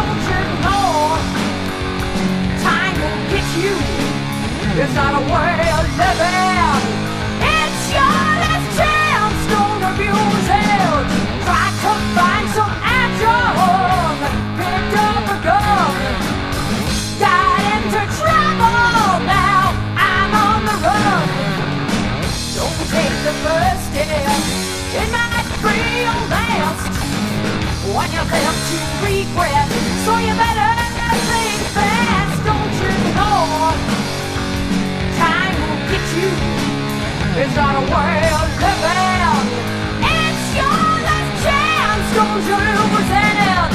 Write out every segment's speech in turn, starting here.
don't you know time will get you? It's not a way of living. It's your last chance, don't abuse it. Try to find some action. Pick up a gun. Got into trouble, now I'm on the run. Don't take the first step, it might bring your last. When you're left to regret, so you better think fast. Don't you know time will get you? It's not a way of living. It's your last chance, don't you lose it.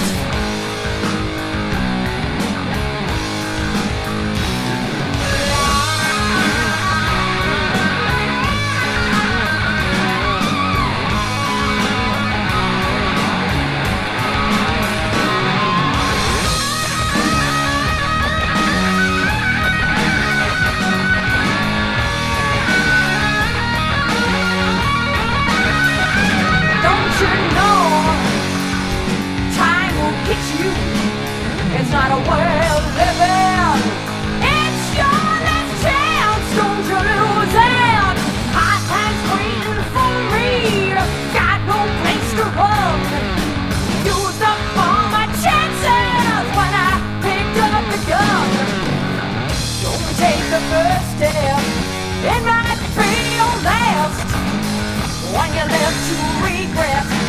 It's not a way of living. It's your last chance, don't you lose it. Hard times waiting for me, got no place to run. Used up all my chances when I picked up the gun. Don't take the first step, it might be your last. When you're left to regret,